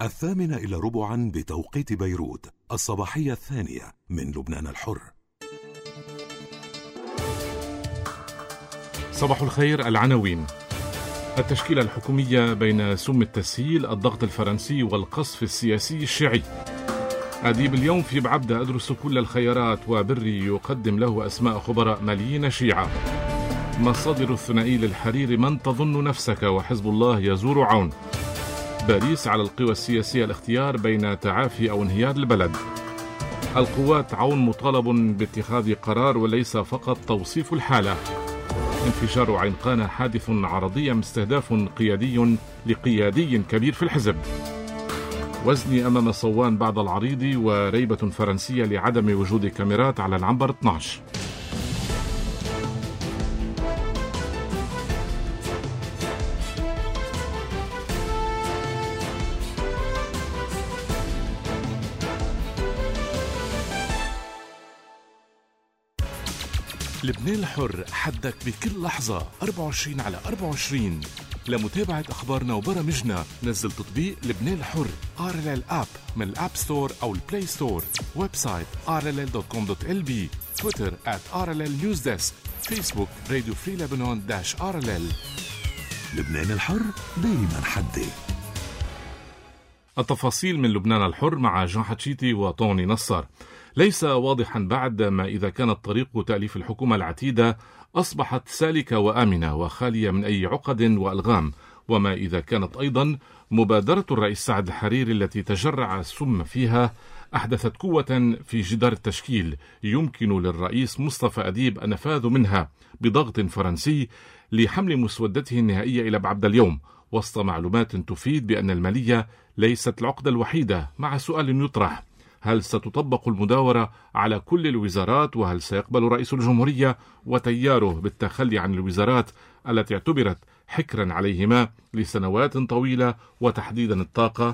8:15 بتوقيت بيروت، الصباحية الثانية من لبنان الحر. صباح الخير. العناوين: التشكيلة الحكومية بين سم التسهيل، الضغط الفرنسي والقصف السياسي الشيعي. أديب اليوم في بعبدة: أدرس كل الخيارات وبري يقدم له أسماء خبراء ماليين شيعة. مصادر الثنائي للحريري: من تظن نفسك وحزب الله يزور عون. باريس: على القوى السياسية الاختيار بين تعافي أو انهيار البلد. القوات: عون مطالب باتخاذ قرار وليس فقط توصيف الحالة. انفجار عين قانا: حادث عرضي استهداف قيادي كبير في الحزب. وزني أمام صوان بعد العريض، وريبة فرنسية لعدم وجود كاميرات على العنبر 12. لبنان الحر، حدك بكل لحظة 24/24. لمتابعة أخبارنا وبرامجنا نزل تطبيق لبنان الحر RLL App من الأب ستور أو البلاي ستور. ويب سايت rll.com.lb. تويتر @RLL Newsdesk. فيسبوك راديو فري لبنان -RLL. لبنان الحر دايما حدي. التفاصيل من لبنان الحر مع جان حتشيتي وطوني نصر. ليس واضحا بعد ما إذا كانت طريق تأليف الحكومة العتيدة أصبحت سالكة وآمنة وخالية من أي عقد وألغام، وما إذا كانت أيضا مبادرة الرئيس سعد الحريري التي تجرع السم فيها أحدثت قوة في جدار التشكيل يمكن للرئيس مصطفى أديب النفاذ منها بضغط فرنسي لحمل مسودته النهائية إلى بعبد اليوم، وسط معلومات تفيد بأن المالية ليست العقدة الوحيدة، مع سؤال يطرح: هل ستطبق المداورة على كل الوزارات؟ وهل سيقبل رئيس الجمهورية وتياره بالتخلي عن الوزارات التي اعتبرت حكرا عليهما لسنوات طويلة، وتحديدا الطاقة؟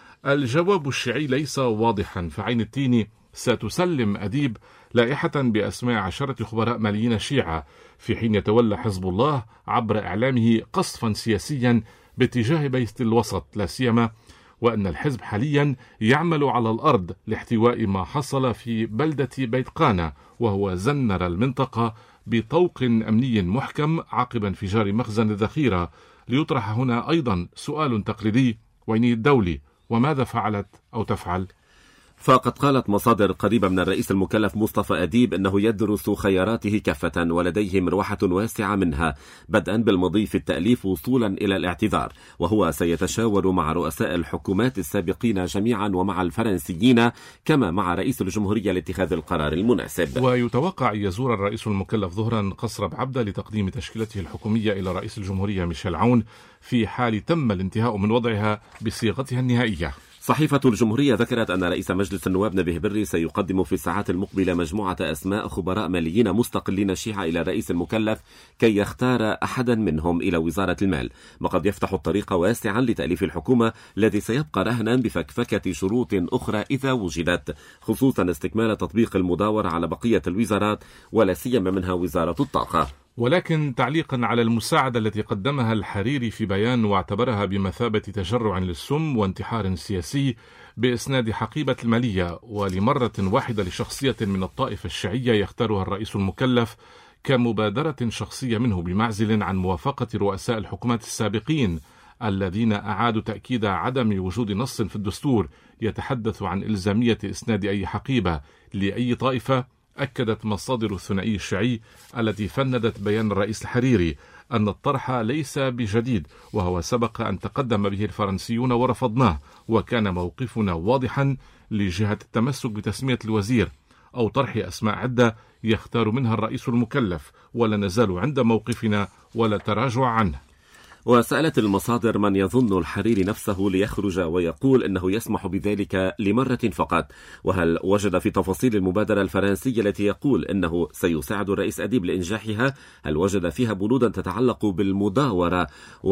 الجواب الشيعي ليس واضحا، فعين التين ستسلم أديب لائحة بأسماء 10 خبراء ماليين شيعة، في حين يتولى حزب الله عبر إعلامه قصفا سياسيا باتجاه بيت الوسط، لا سيما وأن الحزب حاليا يعمل على الأرض لاحتواء ما حصل في بلدة بيت قانا، وهو زنر المنطقة بطوق أمني محكم عقب انفجار مخزن الذخيرة. ليطرح هنا أيضا سؤال تقليدي: وين الدولة؟ وماذا فعلت أو تفعل؟ فقد قالت مصادر قريبة من الرئيس المكلف مصطفى أديب أنه يدرس خياراته كافة ولديه مروحة واسعة منها، بدءا بالمضي في التأليف وصولا إلى الاعتذار، وهو سيتشاور مع رؤساء الحكومات السابقين جميعا ومع الفرنسيين كما مع رئيس الجمهورية لاتخاذ القرار المناسب. ويتوقع أن يزور الرئيس المكلف ظهرا قصر بعبدة لتقديم تشكيلته الحكومية إلى رئيس الجمهورية ميشيل عون، في حال تم الانتهاء من وضعها بصيغتها النهائية. صحيفة الجمهورية ذكرت أن رئيس مجلس النواب نبيه بري سيقدم في الساعات المقبلة مجموعة أسماء خبراء ماليين مستقلين شيعة إلى الرئيس المكلف كي يختار أحدا منهم إلى وزارة المال، وقد يفتح الطريق واسعا لتأليف الحكومة الذي سيبقى رهنا بفكفكة شروط أخرى إذا وجدت، خصوصا استكمال تطبيق المداورة على بقية الوزارات ولا سيما منها وزارة الطاقة. ولكن تعليقا على المساعدة التي قدمها الحريري في بيان واعتبرها بمثابة تجرع للسم وانتحار سياسي بإسناد حقيبة المالية، ولمرة واحدة لشخصية من الطائفة الشيعية يختارها الرئيس المكلف كمبادرة شخصية منه بمعزل عن موافقة رؤساء الحكومات السابقين الذين أعادوا تأكيد عدم وجود نص في الدستور يتحدث عن إلزامية إسناد أي حقيبة لأي طائفة. أكدت مصادر الثنائي الشيعي التي فندت بيان الرئيس الحريري أن الطرح ليس بجديد، وهو سبق أن تقدم به الفرنسيون ورفضناه، وكان موقفنا واضحا لجهة التمسك بتسمية الوزير أو طرح أسماء عدة يختار منها الرئيس المكلف، ولا نزال عند موقفنا ولا تراجع عنه. وسألت المصادر من يظن الحريري نفسه ليخرج ويقول أنه يسمح بذلك لمرة فقط، وهل وجد في تفاصيل المبادرة الفرنسية التي يقول أنه سيساعد الرئيس أديب لإنجاحها، هل وجد فيها بنودا تتعلق بالمداورة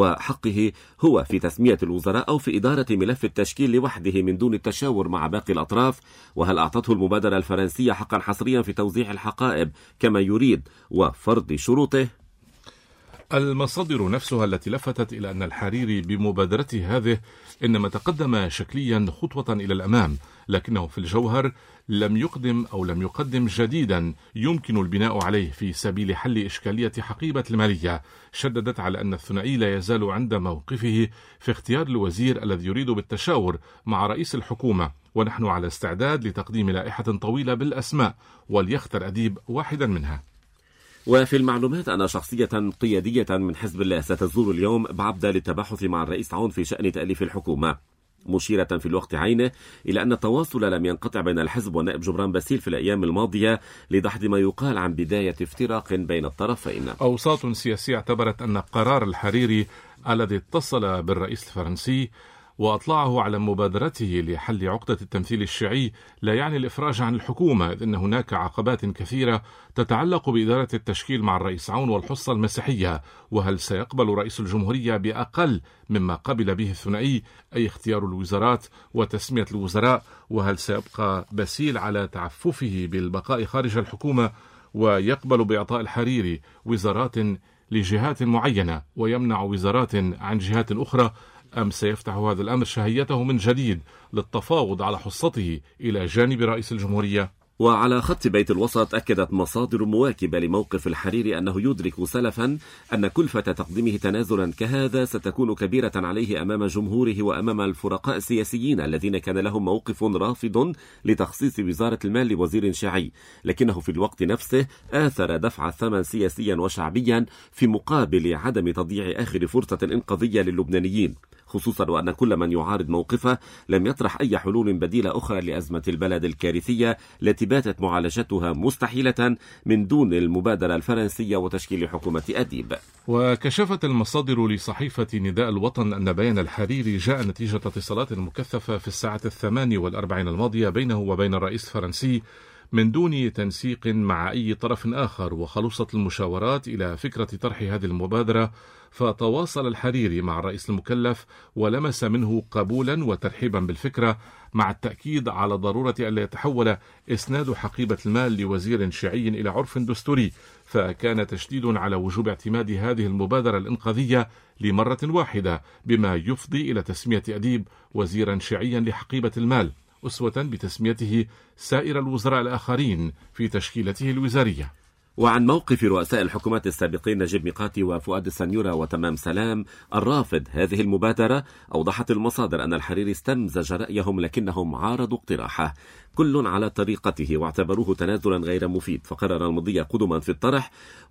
وحقه هو في تسمية الوزراء أو في إدارة ملف التشكيل لوحده من دون التشاور مع باقي الأطراف؟ وهل أعطته المبادرة الفرنسية حقا حصريا في توزيع الحقائب كما يريد وفرض شروطه؟ المصادر نفسها التي لفتت إلى أن الحريري بمبادرته هذه إنما تقدم شكليا خطوة إلى الأمام، لكنه في الجوهر لم يقدم جديدا يمكن البناء عليه في سبيل حل إشكالية حقيبة المالية. شددت على أن الثنائي لا يزال عند موقفه في اختيار الوزير الذي يريد بالتشاور مع رئيس الحكومة، ونحن على استعداد لتقديم لائحة طويلة بالأسماء وليختر أديب واحدا منها. وفي المعلومات أن شخصية قيادية من حزب الله ستزور اليوم بعبدة للتباحث مع الرئيس عون في شأن تأليف الحكومة، مشيرة في الوقت عينه إلى أن التواصل لم ينقطع بين الحزب والنائب جبران باسيل في الأيام الماضية لدحض ما يقال عن بداية افتراق بين الطرفين. أوساط سياسية اعتبرت أن قرار الحريري الذي اتصل بالرئيس الفرنسي وأطلعه على مبادرته لحل عقدة التمثيل الشيعي لا يعني الإفراج عن الحكومة، إذ أن هناك عقبات كثيرة تتعلق بإدارة التشكيل مع الرئيس عون والحصة المسيحية. وهل سيقبل رئيس الجمهورية بأقل مما قبل به الثنائي، أي اختيار الوزارات وتسمية الوزراء؟ وهل سيبقى باسيل على تعففه بالبقاء خارج الحكومة ويقبل بإعطاء الحريري وزارات لجهات معينة ويمنع وزارات عن جهات أخرى، أم سيفتح هذا الأمر شهيته من جديد للتفاوض على حصته إلى جانب رئيس الجمهورية؟ وعلى خط بيت الوسط أكدت مصادر مواكبة لموقف الحريري أنه يدرك سلفا أن كلفة تقديمه تنازلا كهذا ستكون كبيرة عليه أمام جمهوره وأمام الفرقاء السياسيين الذين كان لهم موقف رافض لتخصيص وزارة المال لوزير شيعي، لكنه في الوقت نفسه آثر دفع الثمن سياسيا وشعبيا في مقابل عدم تضييع آخر فرصة إنقاذية للبنانيين، خصوصا وأن كل من يعارض موقفه لم يطرح أي حلول بديلة أخرى لأزمة البلد الكارثية التي باتت معالجتها مستحيلة من دون المبادرة الفرنسية وتشكيل حكومة أديب. وكشفت المصادر لصحيفة نداء الوطن أن بيان الحريري جاء نتيجة اتصالات مكثفة في الساعة 48 الماضية بينه وبين الرئيس الفرنسي من دون تنسيق مع أي طرف آخر، وخلصت المشاورات إلى فكرة طرح هذه المبادرة. فتواصل الحريري مع الرئيس المكلف ولمس منه قبولا وترحيبا بالفكرة، مع التأكيد على ضرورة ألا يتحول إسناد حقيبة المال لوزير شيعي إلى عرف دستوري، فكان تشديد على وجوب اعتماد هذه المبادرة الإنقاذية لمرة واحدة، بما يفضي إلى تسمية أديب وزيرا شيعيا لحقيبة المال، أسوة بتسميته سائر الوزراء الآخرين في تشكيلته الوزارية. وعن موقف رؤساء الحكومات السابقين نجيب ميقاتي وفؤاد السنيورة وتمام سلام الرافض هذه المبادرة، أوضحت المصادر أن الحريري استمزج رأيهم لكنهم عارضوا اقتراحه، كل على طريقته، واعتبروه تنازلا غير مفيد، فقرر المضي قدما في الطرح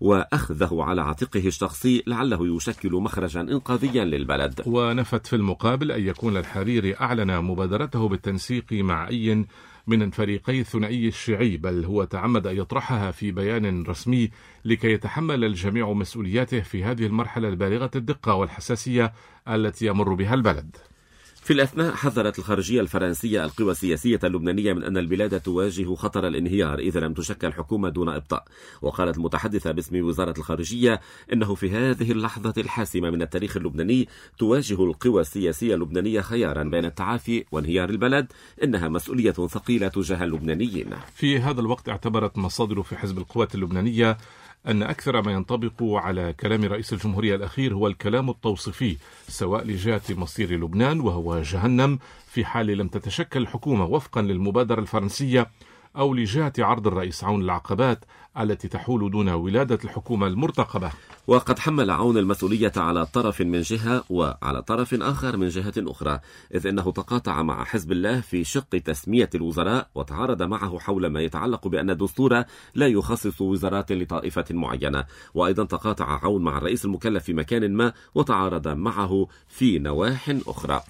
وأخذه على عاتقه الشخصي لعله يشكل مخرجا إنقاذيا للبلد. ونفت في المقابل أن يكون الحريري أعلن مبادرته بالتنسيق مع أي من فريقي الثنائي الشيعي، بل هو تعمد أن يطرحها في بيان رسمي لكي يتحمل الجميع مسؤولياته في هذه المرحلة البالغة الدقة والحساسية التي يمر بها البلد. في الأثناء حذرت الخارجية الفرنسية القوى السياسية اللبنانية من أن البلاد تواجه خطر الانهيار إذا لم تشكل حكومة دون إبطاء. وقالت المتحدثة باسم وزارة الخارجية إنه في هذه اللحظة الحاسمة من التاريخ اللبناني تواجه القوى السياسية اللبنانية خيارا بين التعافي وانهيار البلد، إنها مسؤولية ثقيلة تجاه اللبنانيين. في هذا الوقت اعتبرت مصادر في حزب القوات اللبنانية أن أكثر ما ينطبق على كلام رئيس الجمهورية الأخير هو الكلام التوصيفي، سواء لجهة مصير لبنان وهو جهنم في حال لم تتشكل الحكومة وفقا للمبادرة الفرنسية، أو لجهة عرض الرئيس عون العقبات التي تحول دون ولادة الحكومة المرتقبة. وقد حمل عون المسؤولية على طرف من جهة وعلى طرف آخر من جهة أخرى، إذ أنه تقاطع مع حزب الله في شق تسمية الوزراء، وتعارض معه حول ما يتعلق بأن الدستور لا يخصص وزارات لطائفة معينة، وأيضا تقاطع عون مع الرئيس المكلف في مكان ما وتعارض معه في نواح أخرى.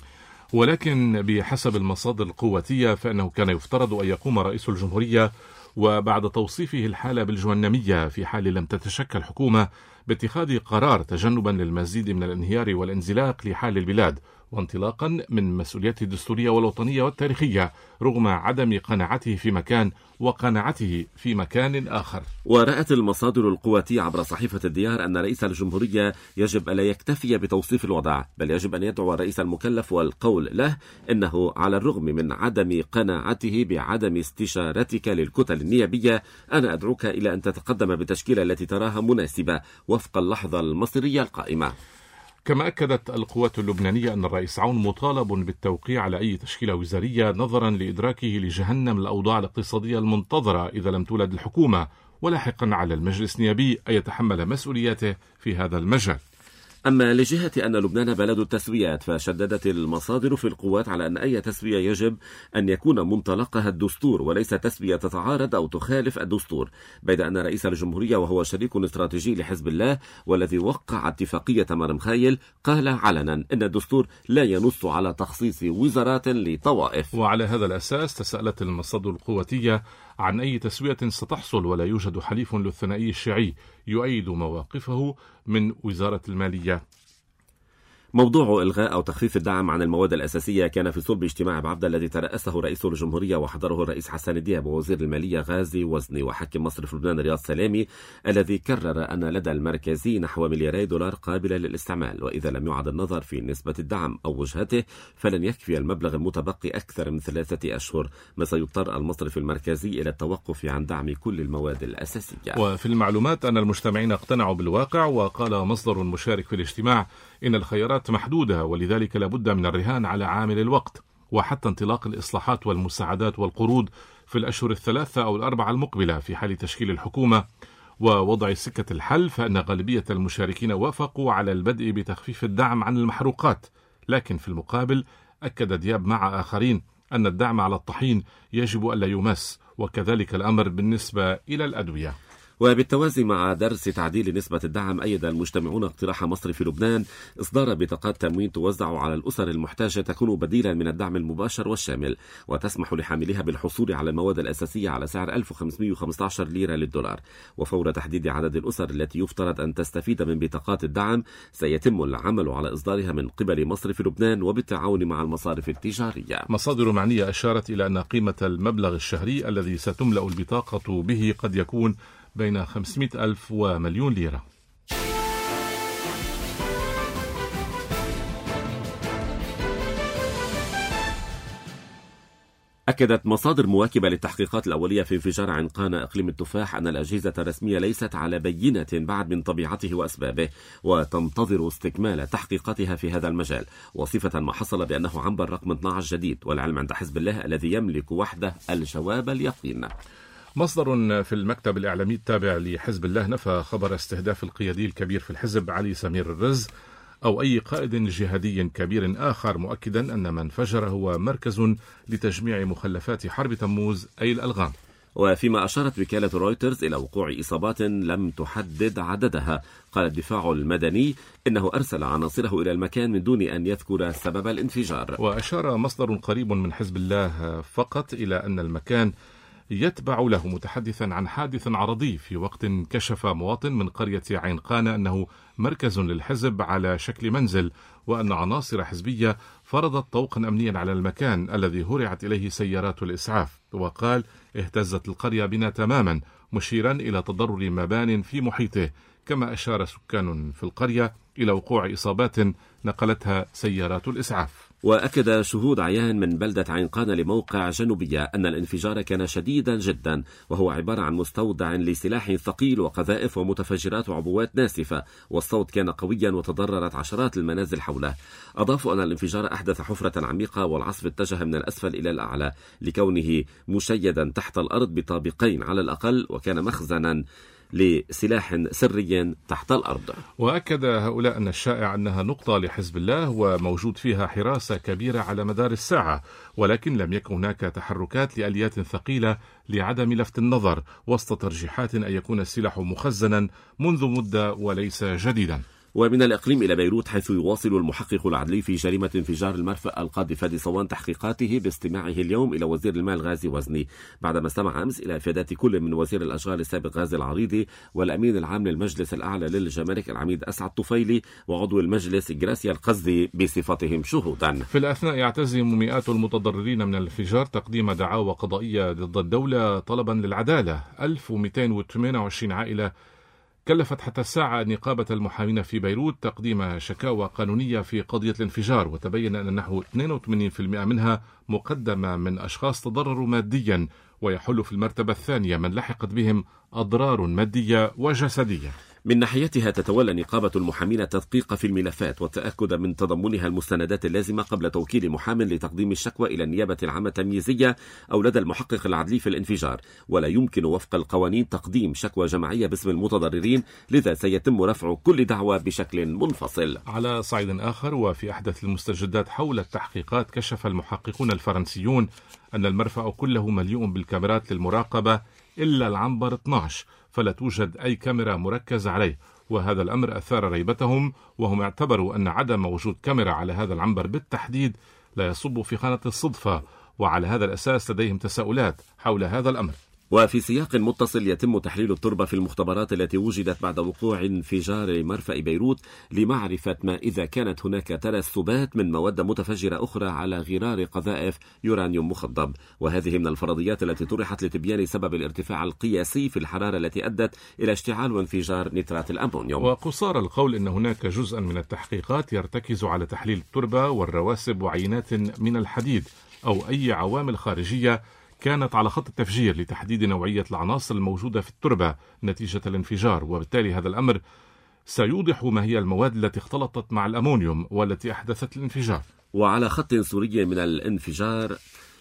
ولكن بحسب المصادر القواتية فإنه كان يفترض أن يقوم رئيس الجمهورية وبعد توصيفه الحالة بالجهنمية في حال لم تتشكل حكومة باتخاذ قرار تجنبا للمزيد من الانهيار والانزلاق لحال البلاد، وانطلاقا من مسؤولياته الدستورية والوطنية والتاريخية رغم عدم قناعته في مكان وقناعته في مكان آخر. ورأت المصادر القواتية عبر صحيفة الديار أن رئيس الجمهورية يجب ألا يكتفي بتوصيف الوضع، بل يجب أن يدعو الرئيس المكلف والقول له إنه على الرغم من عدم قناعته بعدم استشارتك للكتل النيابية، أنا أدعوك إلى أن تتقدم بالتشكيلة التي تراها مناسبة وفق اللحظة المصيرية القائمة. كما أكدت القوات اللبنانية أن الرئيس عون مطالب بالتوقيع على أي تشكيلة وزارية نظرا لإدراكه لجهنم الأوضاع الاقتصادية المنتظرة إذا لم تولد الحكومة، ولاحقا على المجلس النيابي أن يتحمل مسؤولياته في هذا المجال. أما لجهة أن لبنان بلد التسويات، فشددت المصادر في القوات على أن أي تسوية يجب أن يكون منطلقها الدستور وليس تسوية تتعارض أو تخالف الدستور، بيد أن رئيس الجمهورية وهو شريك استراتيجي لحزب الله والذي وقع اتفاقية مرمخايل قال علنا أن الدستور لا ينص على تخصيص وزارات لطوائف. وعلى هذا الأساس تساءلت المصادر القواتية عن أي تسوية ستحصل، ولا يوجد حليف للثنائي الشيعي يؤيد مواقفه من وزارة المالية. موضوع إلغاء أو تخفيف الدعم عن المواد الأساسية كان في صلب اجتماع بعبدة الذي ترأسه رئيس الجمهورية وحضره الرئيس حسن دياب ووزير المالية غازي وزني وحاكم مصرف لبنان رياض سلامي، الذي كرر أن لدى المركزي نحو $2 قابلة للاستعمال، وإذا لم يعد النظر في نسبة الدعم أو وجهته فلن يكفي المبلغ المتبقي أكثر من 3 أشهر، ما سيضطر المصرف المركزي إلى التوقف عن دعم كل المواد الأساسية. وفي المعلومات أن المجتمعين اقتنعوا بالواقع، وقال مصدر مشارك في الاجتماع إن الخيارات محدودة ولذلك لابد من الرهان على عامل الوقت، وحتى انطلاق الإصلاحات والمساعدات والقروض في الأشهر 3 أو 4 المقبلة في حال تشكيل الحكومة ووضع سكة الحل، فإن غالبية المشاركين وافقوا على البدء بتخفيف الدعم عن المحروقات. لكن في المقابل أكد دياب مع آخرين أن الدعم على الطحين يجب ألا يمس، وكذلك الأمر بالنسبة إلى الأدوية. وبالتوازي مع درس تعديل نسبة الدعم، أيد المجتمعون اقتراح مصرف لبنان إصدار بطاقات تموين توزع على الأسر المحتاجة تكون بديلا من الدعم المباشر والشامل، وتسمح لحاملها بالحصول على المواد الأساسية على سعر 1515 ليرة للدولار. وفور تحديد عدد الأسر التي يفترض أن تستفيد من بطاقات الدعم سيتم العمل على إصدارها من قبل مصرف لبنان وبالتعاون مع المصارف التجارية. مصادر معنية أشارت إلى أن قيمة المبلغ الشهري الذي ستملأ البطاقة به قد يكون بين 500,000 ومليون ليرة. أكدت مصادر مواكبة للتحقيقات الأولية في انفجار عنقان إقليم التفاح أن الأجهزة الرسمية ليست على بينة بعد من طبيعته وأسبابه، وتنتظر استكمال تحقيقاتها في هذا المجال، وصفة ما حصل بأنه عنبر رقم 12 جديد، والعلم عند حزب الله الذي يملك وحده الجواب اليقين. مصدر في المكتب الإعلامي التابع لحزب الله نفى خبر استهداف القيادي الكبير في الحزب علي سمير الرز أو أي قائد جهادي كبير آخر، مؤكدا أن ما انفجر هو مركز لتجميع مخلفات حرب تموز أي الألغام. وفيما أشارت وكالة رويترز إلى وقوع إصابات لم تحدد عددها، قال الدفاع المدني إنه أرسل عناصره إلى المكان من دون أن يذكر سبب الانفجار. وأشار مصدر قريب من حزب الله فقط إلى أن المكان يتبع له، متحدثا عن حادث عرضي في وقت كشف مواطن من قرية عنقان أنه مركز للحزب على شكل منزل، وأن عناصر حزبية فرضت طوقا أمنيا على المكان الذي هرعت إليه سيارات الإسعاف. وقال اهتزت القرية بنا تماما، مشيرا إلى تضرر مبان في محيطه. كما أشار سكان في القرية إلى وقوع إصابات نقلتها سيارات الإسعاف. وأكد شهود عيان من بلدة عنقان لموقع جنوبية أن الانفجار كان شديدا جدا، وهو عبارة عن مستودع لسلاح ثقيل وقذائف ومتفجرات وعبوات ناسفة، والصوت كان قويا وتضررت عشرات المنازل حوله. أضافوا أن الانفجار أحدث حفرة عميقة، والعصف اتجه من الأسفل إلى الأعلى لكونه مشيدا تحت الأرض بطابقين على الأقل، وكان مخزنا لسلاح سري تحت الأرض. وأكد هؤلاء أن الشائع أنها نقطة لحزب الله وموجود فيها حراسة كبيرة على مدار الساعة، ولكن لم يكن هناك تحركات لآليات ثقيلة لعدم لفت النظر، وسط ترجيحات أن يكون السلاح مخزنا منذ مدة وليس جديدا. ومن الإقليم إلى بيروت، حيث يواصل المحقق العدلي في جريمة انفجار المرفأ القاضي فادي صوان تحقيقاته باستماعه اليوم إلى وزير المال غازي وزني، بعدما استمع أمس إلى إفادات كل من وزير الأشغال السابق غازي العريضي والأمين العام للمجلس الأعلى للجمارك العميد أسعد طفيلي وعضو المجلس جراسيا القزي بصفتهم شهودا. في الأثناء يعتزم مئات المتضررين من الانفجار تقديم دعاوى قضائية ضد الدولة طلبا للعدالة. 1228 عائلة كلفت حتى الساعة نقابة المحامين في بيروت تقديم شكاوى قانونية في قضية الانفجار، وتبين أن نحو 82% منها مقدمة من أشخاص تضرروا ماديا، ويحل في المرتبة الثانية من لحقت بهم أضرار مادية وجسدية. من ناحيتها تتولى نقابة المحامين التدقيق في الملفات والتأكد من تضمنها المستندات اللازمة قبل توكيل محام لتقديم الشكوى إلى النيابة العامة التمييزية أو لدى المحقق العدلي في الانفجار، ولا يمكن وفق القوانين تقديم شكوى جماعية باسم المتضررين، لذا سيتم رفع كل دعوى بشكل منفصل. على صعيد آخر، وفي أحدث المستجدات حول التحقيقات، كشف المحققون الفرنسيون أن المرفأ كله مليء بالكاميرات للمراقبة إلا العنبر 12، فلا توجد أي كاميرا مركزة عليه، وهذا الأمر أثار ريبتهم، وهم اعتبروا أن عدم وجود كاميرا على هذا العنبر بالتحديد لا يصب في خانة الصدفة، وعلى هذا الأساس لديهم تساؤلات حول هذا الأمر. وفي سياق متصل يتم تحليل التربة في المختبرات التي وجدت بعد وقوع انفجار مرفأ بيروت لمعرفة ما إذا كانت هناك ترسبات من مواد متفجرة أخرى على غرار قذائف يورانيوم مخضب، وهذه من الفرضيات التي طرحت لتبيان سبب الارتفاع القياسي في الحرارة التي أدت إلى اشتعال وانفجار نترات الأمونيوم. وقصار القول أن هناك جزءا من التحقيقات يرتكز على تحليل التربة والرواسب وعينات من الحديد أو أي عوامل خارجية كانت على خط التفجير لتحديد نوعية العناصر الموجودة في التربة نتيجة الانفجار، وبالتالي هذا الأمر سيوضح ما هي المواد التي اختلطت مع الأمونيوم والتي أحدثت الانفجار. وعلى خط سوري من الانفجار،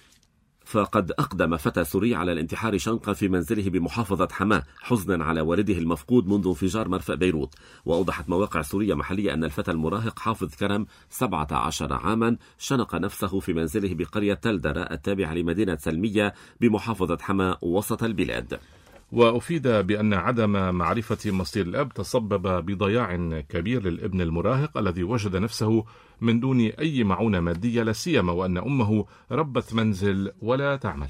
فقد أقدم فتى سوري على الانتحار شنقا في منزله بمحافظة حماة حزنا على والده المفقود منذ انفجار مرفأ بيروت. وأوضحت مواقع سورية محلية أن الفتى المراهق حافظ كرم 17 عاما شنق نفسه في منزله بقرية تلدرة التابعة لمدينة سلمية بمحافظة حماة وسط البلاد. وأفيد بأن عدم معرفة مصير الأب تسبب بضياع كبير للابن المراهق الذي وجد نفسه من دون أي معونة مادية، لا سيما وأن أمه ربة منزل ولا تعمل.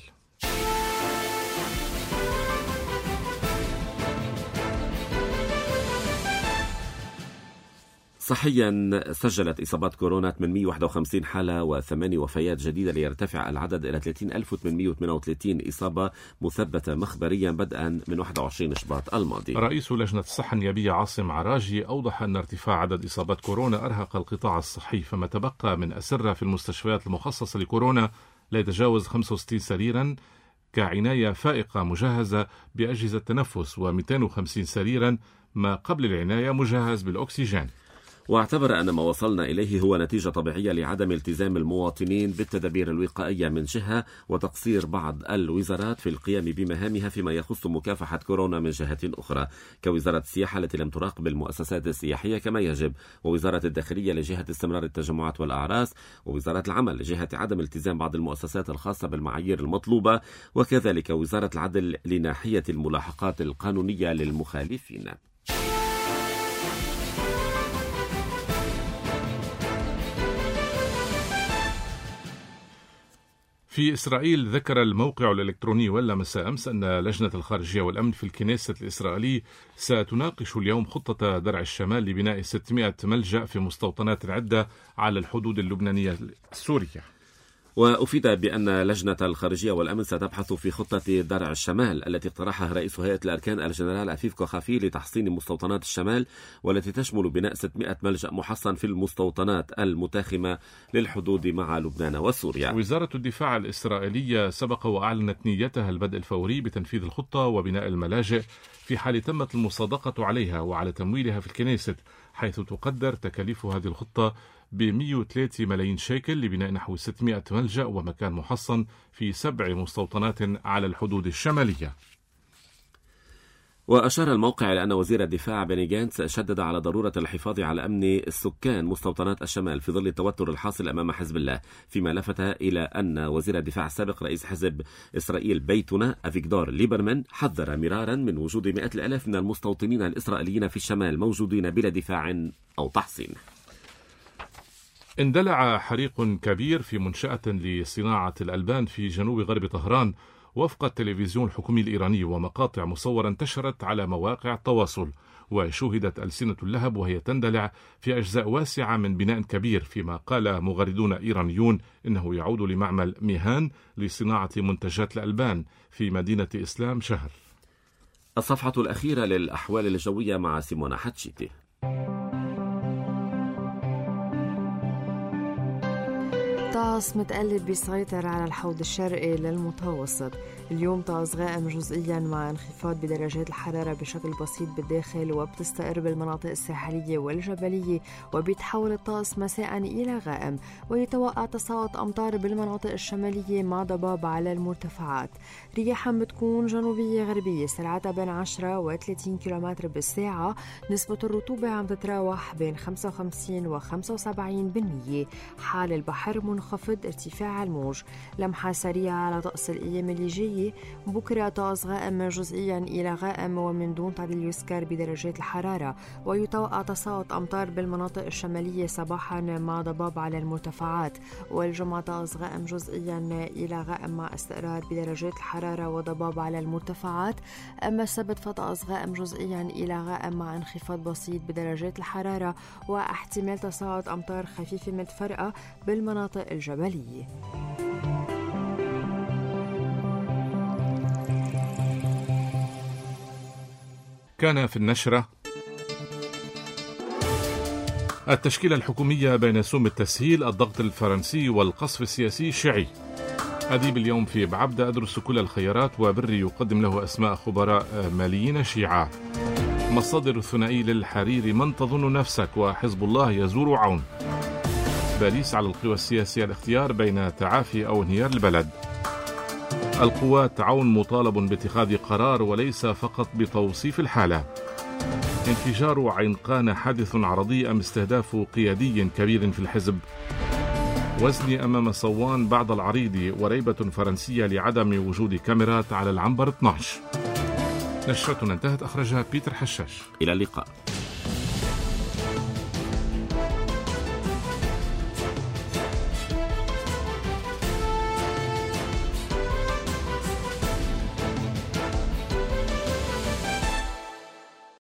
صحيا، سجلت إصابات كورونا 851 حالة و8 وفيات جديدة ليرتفع العدد إلى 30,838 إصابة مثبتة مخبريا بدءا من 21 شباط الماضي. رئيس لجنة الصحة النيابية عاصم عراجي أوضح أن ارتفاع عدد إصابات كورونا أرهق القطاع الصحي، فما تبقى من أسرة في المستشفيات المخصصة لكورونا لا يتجاوز 65 سريرا كعناية فائقة مجهزة بأجهزة تنفس، و250 سريرا ما قبل العناية مجهز بالأكسجين. واعتبر أن ما وصلنا إليه هو نتيجة طبيعية لعدم التزام المواطنين بالتدابير الوقائية من جهة، وتقصير بعض الوزارات في القيام بمهامها فيما يخص مكافحة كورونا من جهة أخرى، كوزارة السياحة التي لم تراقب المؤسسات السياحية كما يجب، ووزارة الداخلية لجهة استمرار التجمعات والأعراس، ووزارة العمل لجهة عدم التزام بعض المؤسسات الخاصة بالمعايير المطلوبة، وكذلك وزارة العدل لناحية الملاحقات القانونية للمخالفين. في إسرائيل، ذكر الموقع الإلكتروني ولا مساء أمس أن لجنة الخارجية والأمن في الكنيسة الإسرائيلي ستناقش اليوم خطة درع الشمال لبناء 600 ملجأ في مستوطنات عدة على الحدود اللبنانية السورية. وأفيد بأن لجنة الخارجية والأمن ستبحث في خطة درع الشمال التي اقترحها رئيس هيئة الأركان الجنرال عفيف كوخافي لتحصين مستوطنات الشمال، والتي تشمل بناء 600 ملجأ محصن في المستوطنات المتاخمة للحدود مع لبنان وسوريا. وزارة الدفاع الإسرائيلية سبق وأعلنت نيتها البدء الفوري بتنفيذ الخطة وبناء الملاجئ في حال تمت المصادقة عليها وعلى تمويلها في الكنيست، حيث تقدر تكاليف هذه الخطة ب103 ملايين شيكل لبناء نحو 600 ملجأ ومكان محصن في 7 مستوطنات على الحدود الشمالية. وأشار الموقع إلى أن وزير الدفاع بني جانتس شدد على ضرورة الحفاظ على أمن السكان مستوطنات الشمال في ظل التوتر الحاصل أمام حزب الله، فيما لفت إلى أن وزير الدفاع السابق رئيس حزب إسرائيل بيتنا أفيغدور ليبرمان حذر مرارا من وجود مئات الآلاف من المستوطنين الإسرائيليين في الشمال موجودين بلا دفاع أو تحصين. اندلع حريق كبير في منشأة لصناعة الألبان في جنوب غرب طهران وفق التلفزيون الحكومي الإيراني، ومقاطع مصورة انتشرت على مواقع التواصل، وشوهدت ألسنة اللهب وهي تندلع في أجزاء واسعة من بناء كبير، فيما قال مغردون إيرانيون إنه يعود لمعمل ميهان لصناعة منتجات الألبان في مدينة إسلام شهر. الصفحة الأخيرة للأحوال الجوية مع سيمونا حتشيتي. طقس متقلب بيسيطر على الحوض الشرقي للمتوسط. اليوم طقس غائم جزئيا مع انخفاض بدرجات الحرارة بشكل بسيط بالداخل، وبتستقر بالمناطق الساحلية والجبلية، وبيتحول الطقس مساء إلى غائم، ويتوقع تساقط أمطار بالمناطق الشمالية مع ضباب على المرتفعات. رياح بتكون جنوبية غربية سرعتها بين 10 و 30 كيلومتر بالساعة. نسبة الرطوبة عم تتراوح بين 55 و 75%. حال البحر منخفض ارتفاع الموج. لمحة سريعة على طقس الأيام اللي جاية. بكرة طقس غائم جزئيا إلى غائم ومن دون تعديل يذكر بدرجات الحرارة، ويتوقع تساقط أمطار بالمناطق الشمالية صباحا مع ضباب على المرتفعات. والجمعة طقس غائم جزئيا إلى غائم مع استقرار بدرجات الحرارة وضباب على المرتفعات. أما السبت فطقس غائم جزئيا إلى غائم مع انخفاض بسيط بدرجات الحرارة واحتمال تساقط أمطار خفيفة متفرقة بالمناطق الجبلية. كان في النشرة: التشكيلة الحكومية بين سم التسهيل، الضغط الفرنسي والقصف السياسي شيعي. أديب اليوم في بعبدة: أدرس كل الخيارات وبري يقدم له أسماء خبراء ماليين شيعة. مصادر الثنائي للحريري: من تظن نفسك وحزب الله يزور عون. باريس على القوى السياسية الاختيار بين تعافي أو انهيار البلد. القوات عون مطالب باتخاذ قرار وليس فقط بتوصيف الحالة. انفجار عنقان حادث عرضي أم استهداف قيادي كبير في الحزب. وزني أمام صوان بعد العريض، وريبة فرنسية لعدم وجود كاميرات على العنبر 12. نشرتنا انتهت، أخرجها بيتر حشاش. إلى اللقاء.